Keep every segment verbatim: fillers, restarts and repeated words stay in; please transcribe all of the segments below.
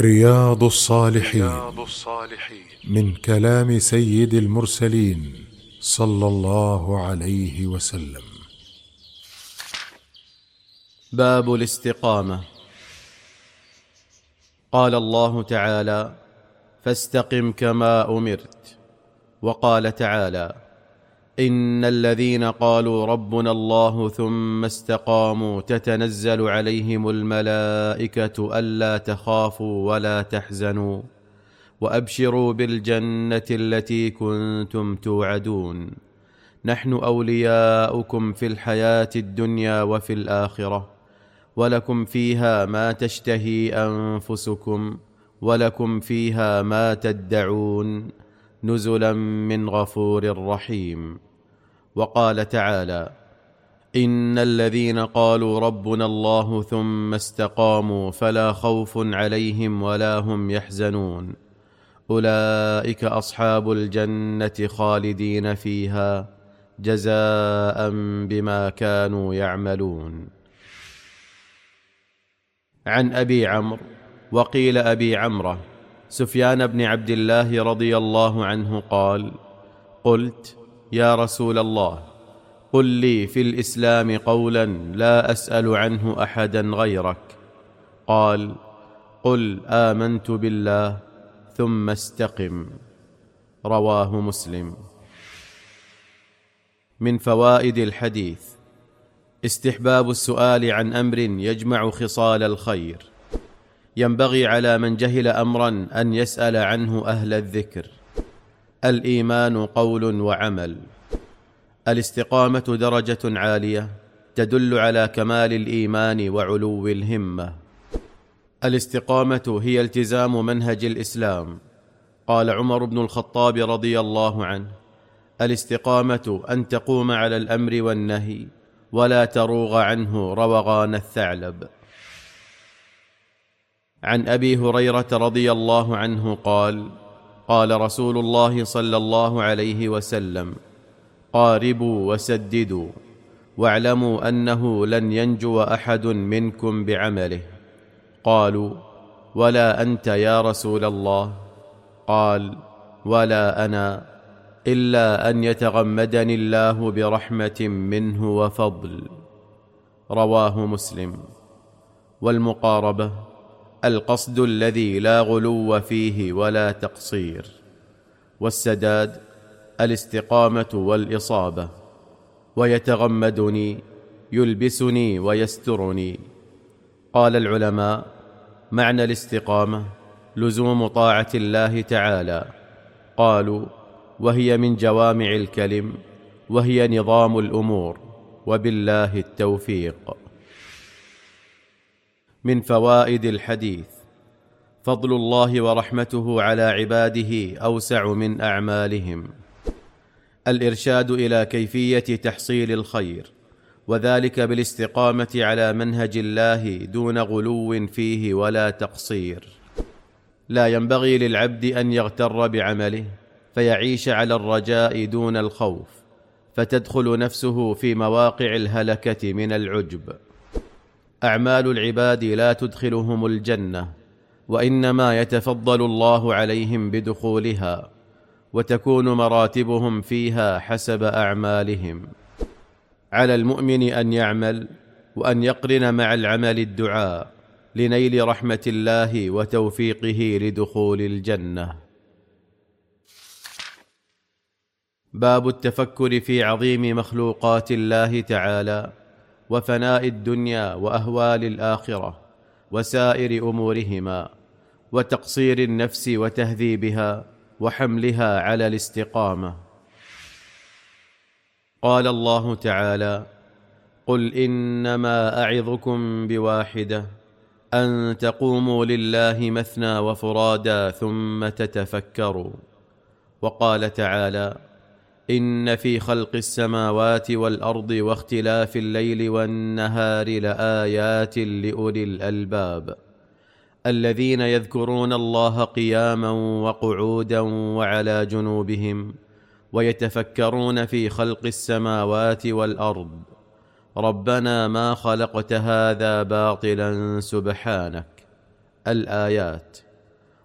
رياض الصالحين من كلام سيد المرسلين صلى الله عليه وسلم. باب الاستقامة. قال الله تعالى: فاستقم كما أمرت. وقال تعالى: إن الذين قالوا ربنا الله ثم استقاموا تتنزل عليهم الملائكة ألا تخافوا ولا تحزنوا وأبشروا بالجنة التي كنتم توعدون، نحن أولياؤكم في الحياة الدنيا وفي الآخرة، ولكم فيها ما تشتهي أنفسكم ولكم فيها ما تدعون، نزلا من غفور رحيم. وقال تعالى: إن الذين قالوا ربنا الله ثم استقاموا فلا خوف عليهم ولا هم يحزنون، أولئك أصحاب الجنة خالدين فيها جزاء بما كانوا يعملون. عن أبي عمرو وقيل أبي عمرة سفيان بن عبد الله رضي الله عنه قال: قلت: يا رسول الله، قل لي في الإسلام قولا لا أسأل عنه أحدا غيرك. قال: قل آمنت بالله ثم استقم. رواه مسلم. من فوائد الحديث: استحباب السؤال عن أمر يجمع خصال الخير، ينبغي على من جهل أمرا أن يسأل عنه أهل الذكر. الإيمان قول وعمل. الاستقامة درجة عالية تدل على كمال الإيمان وعلو الهمة. الاستقامة هي التزام منهج الإسلام. قال عمر بن الخطاب رضي الله عنه: الاستقامة أن تقوم على الأمر والنهي ولا تروغ عنه روغان الثعلب. عن أبي هريرة رضي الله عنه قال: قال رسول الله صلى الله عليه وسلم: قاربوا وسددوا، واعلموا أنه لن ينجو أحد منكم بعمله. قالوا: ولا أنت يا رسول الله؟ قال: ولا أنا، إلا أن يتغمدني الله برحمة منه وفضل. رواه مسلم. والمقاربة القصد الذي لا غلو فيه ولا تقصير. والسداد الاستقامة والإصابة. ويتغمدني يلبسني ويسترني. قال العلماء: معنى الاستقامة لزوم طاعة الله تعالى. قالوا: وهي من جوامع الكلم، وهي نظام الأمور، وبالله التوفيق. من فوائد الحديث: فضل الله ورحمته على عباده أوسع من أعمالهم. الإرشاد إلى كيفية تحصيل الخير، وذلك بالاستقامة على منهج الله دون غلو فيه ولا تقصير. لا ينبغي للعبد أن يغتر بعمله فيعيش على الرجاء دون الخوف، فتدخل نفسه في مواقع الهلكة من العجب. أعمال العباد لا تدخلهم الجنة، وإنما يتفضل الله عليهم بدخولها، وتكون مراتبهم فيها حسب أعمالهم. على المؤمن أن يعمل وأن يقرن مع العمل الدعاء لنيل رحمة الله وتوفيقه لدخول الجنة. باب التفكر في عظيم مخلوقات الله تعالى، وفناء الدنيا وأهوال الآخرة وسائر أمورهما، وتقصير النفس وتهذيبها وحملها على الاستقامة. قال الله تعالى: قل إنما أعظكم بواحدة، أن تقوموا لله مثنى وفرادا ثم تتفكروا. وقال تعالى: إن في خلق السماوات والأرض واختلاف الليل والنهار لآيات لأولي الألباب، الذين يذكرون الله قياما وقعودا وعلى جنوبهم، ويتفكرون في خلق السماوات والأرض، ربنا ما خلقت هذا باطلا سبحانك. الآيات.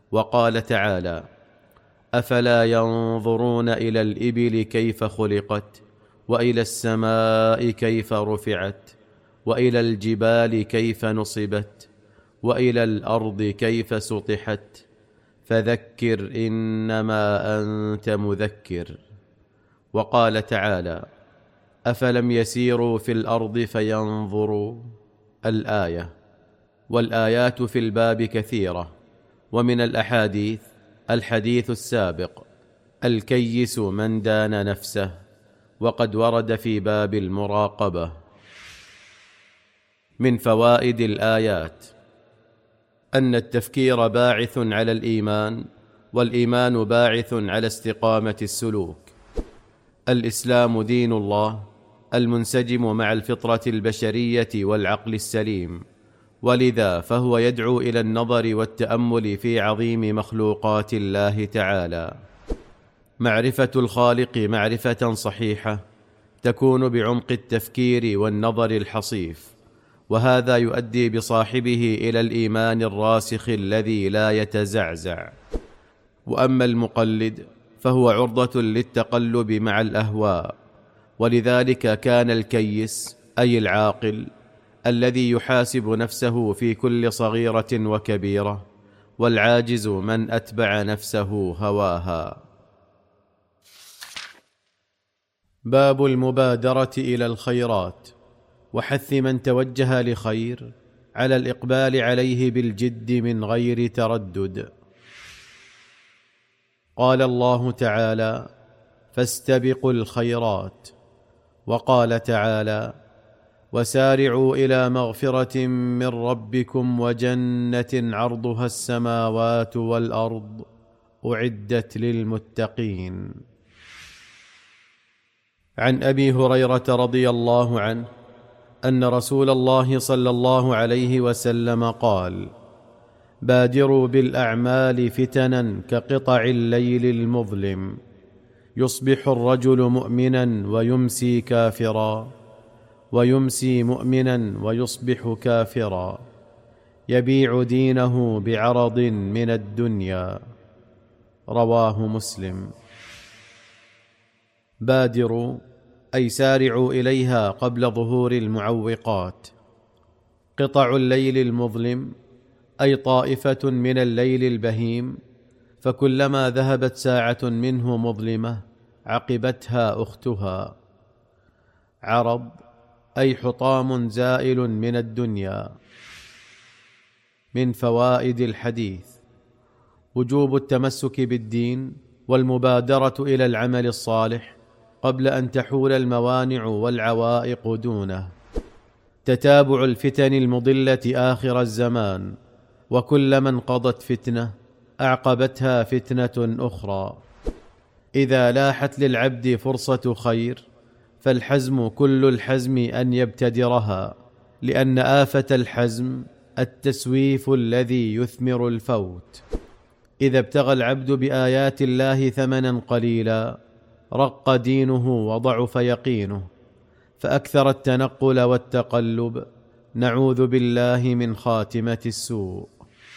وقال تعالى: أفلا ينظرون إلى الإبل كيف خلقت، وإلى السماء كيف رفعت، وإلى الجبال كيف نصبت، وإلى الأرض كيف سطحت، فذكر إنما أنت مذكر. وقال تعالى: أفلم يسيروا في الأرض فينظروا، الآية. والآيات في الباب كثيرة، ومن الأحاديث الحديث السابق: الكيس من دان نفسه، وقد ورد في باب المراقبة. من فوائد الآيات أن التفكير باعث على الإيمان، والإيمان باعث على استقامة السلوك. الإسلام دين الله المنسجم مع الفطرة البشرية والعقل السليم، ولذا فهو يدعو إلى النظر والتأمل في عظيم مخلوقات الله تعالى. معرفة الخالق معرفة صحيحة تكون بعمق التفكير والنظر الحصيف، وهذا يؤدي بصاحبه إلى الإيمان الراسخ الذي لا يتزعزع. وأما المقلد فهو عرضة للتقلب مع الأهواء، ولذلك كان الكيس أي العاقل الذي يحاسب نفسه في كل صغيرة وكبيرة، والعاجز من أتبع نفسه هواها. باب المبادرة إلى الخيرات، وحث من توجه لخير على الإقبال عليه بالجد من غير تردد. قال الله تعالى: فاستبقوا الخيرات. وقال تعالى: وسارعوا إلى مغفرة من ربكم وجنة عرضها السماوات والأرض أعدت للمتقين. عن أبي هريرة رضي الله عنه أن رسول الله صلى الله عليه وسلم قال: بادروا بالأعمال فتنا كقطع الليل المظلم، يصبح الرجل مؤمنا ويمسي كافرا، ويمسي مؤمنا ويصبح كافرا، يبيع دينه بعرض من الدنيا. رواه مسلم. بادروا أي سارعوا إليها قبل ظهور المعوقات. قطع الليل المظلم أي طائفة من الليل البهيم، فكلما ذهبت ساعة منه مظلمة عقبتها أختها. عرض أي حطام زائل من الدنيا. من فوائد الحديث وجوب التمسك بالدين والمبادرة إلى العمل الصالح قبل أن تحول الموانع والعوائق دونه. تتابع الفتن المضلة آخر الزمان، وكلما انقضت فتنة أعقبتها فتنة أخرى. إذا لاحت للعبد فرصة خير فالحزم كل الحزم أن يبتدرها، لأن آفة الحزم التسويف الذي يثمر الفوت. إذا ابتغى العبد بآيات الله ثمنا قليلا رق دينه وضعف يقينه، فأكثر التنقل والتقلب، نعوذ بالله من خاتمة السوء.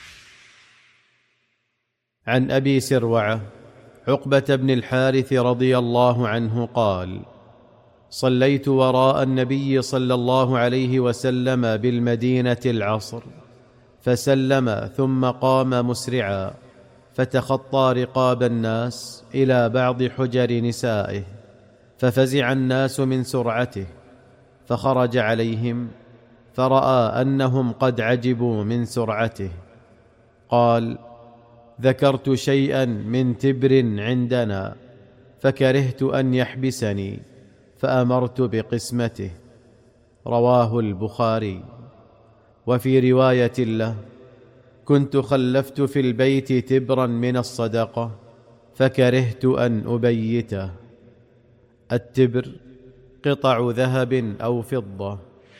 عن أبي سروعة عقبة بن الحارث رضي الله عنه قال: صليت وراء النبي صلى الله عليه وسلم بالمدينة العصر، فسلم ثم قام مسرعا، فتخطى رقاب الناس إلى بعض حجر نسائه، ففزع الناس من سرعته، فخرج عليهم فرأى أنهم قد عجبوا من سرعته. قال: ذكرت شيئا من تبر عندنا فكرهت أن يحبسني، فأمرت بقسمته. رواه البخاري. وفي رواية له: كنت خلفت في البيت تبرا من الصدقة فكرهت أن أبيته. التبر قطع ذهب أو فضة.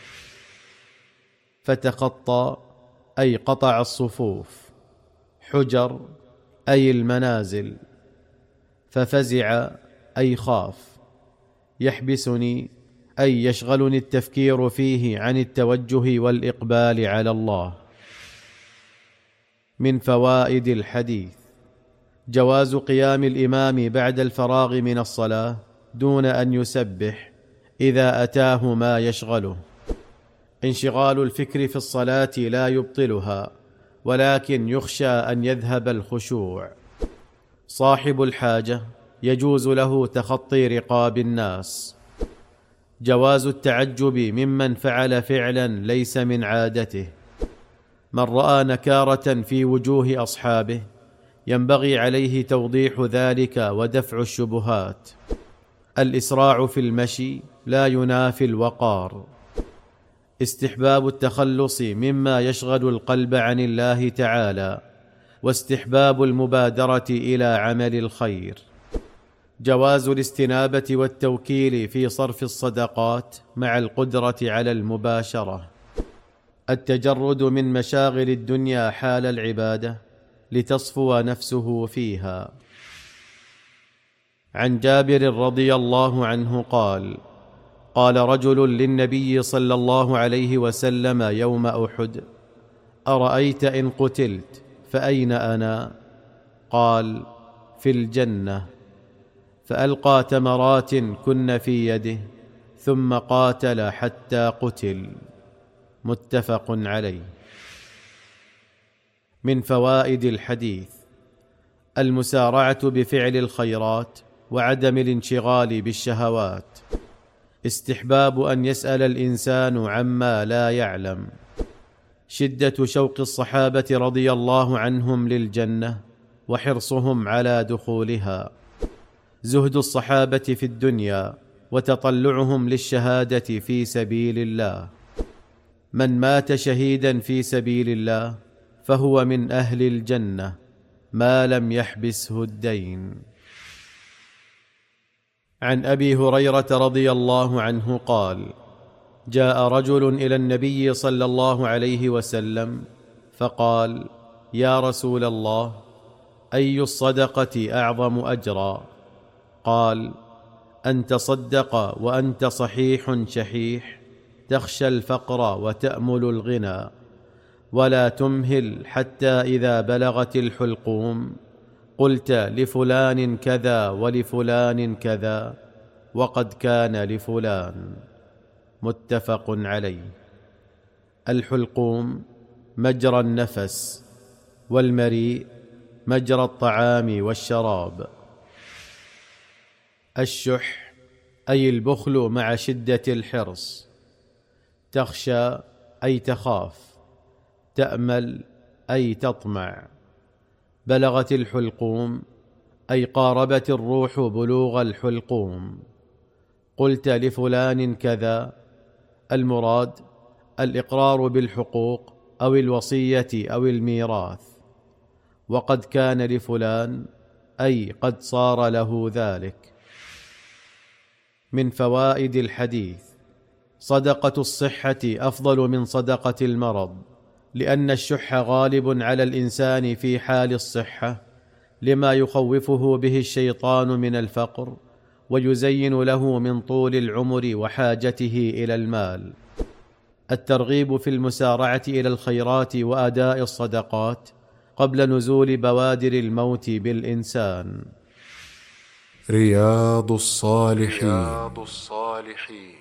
فتخطى أي قطع الصفوف. حجر أي المنازل. ففزع أي خاف. يحبسني أي يشغلني التفكير فيه عن التوجه والإقبال على الله. من فوائد الحديث: جواز قيام الإمام بعد الفراغ من الصلاة دون أن يسبح إذا أتاه ما يشغله. انشغال الفكر في الصلاة لا يبطلها، ولكن يخشى أن يذهب الخشوع. صاحب الحاجة يجوز له تخطي رقاب الناس. جواز التعجب ممن فعل فعلا ليس من عادته. من رأى نكارة في وجوه أصحابه ينبغي عليه توضيح ذلك ودفع الشبهات. الإسراع في المشي لا ينافي الوقار. استحباب التخلص مما يشغل القلب عن الله تعالى، واستحباب المبادرة إلى عمل الخير. جواز الاستنابة والتوكيل في صرف الصدقات مع القدرة على المباشرة. التجرد من مشاغل الدنيا حال العبادة لتصفو نفسه فيها. عن جابر رضي الله عنه قال: قال رجل للنبي صلى الله عليه وسلم يوم أحد: أرأيت إن قتلت فأين أنا؟ قال: في الجنة. فألقى تمرات كن في يده ثم قاتل حتى قتل. متفق عليه. من فوائد الحديث: المسارعة بفعل الخيرات وعدم الانشغال بالشهوات. استحباب أن يسأل الإنسان عما لا يعلم. شدة شوق الصحابة رضي الله عنهم للجنة وحرصهم على دخولها. زهد الصحابة في الدنيا وتطلعهم للشهادة في سبيل الله. من مات شهيدا في سبيل الله فهو من أهل الجنة ما لم يحبسه الدين. عن أبي هريرة رضي الله عنه قال: جاء رجل إلى النبي صلى الله عليه وسلم فقال: يا رسول الله، أي الصدقة أعظم أجرا؟ قال: أن تصدق وأنت صحيح شحيح، تخشى الفقر وتأمل الغنى، ولا تمهل حتى إذا بلغت الحلقوم قلت لفلان كذا ولفلان كذا وقد كان لفلان. متفق عليه. الحلقوم مجرى النفس، والمريء مجرى الطعام والشراب. الشح أي البخل مع شدة الحرص. تخشى أي تخاف. تأمل أي تطمع. بلغت الحلقوم أي قاربت الروح بلوغ الحلقوم. قلت لفلان كذا، المراد الإقرار بالحقوق أو الوصية أو الميراث. وقد كان لفلان أي قد صار له ذلك. من فوائد الحديث: صدقة الصحة أفضل من صدقة المرض، لأن الشح غالب على الإنسان في حال الصحة لما يخوفه به الشيطان من الفقر ويزين له من طول العمر وحاجته إلى المال. الترغيب في المسارعة إلى الخيرات وأداء الصدقات قبل نزول بوادر الموت بالإنسان. رياض الصالحين.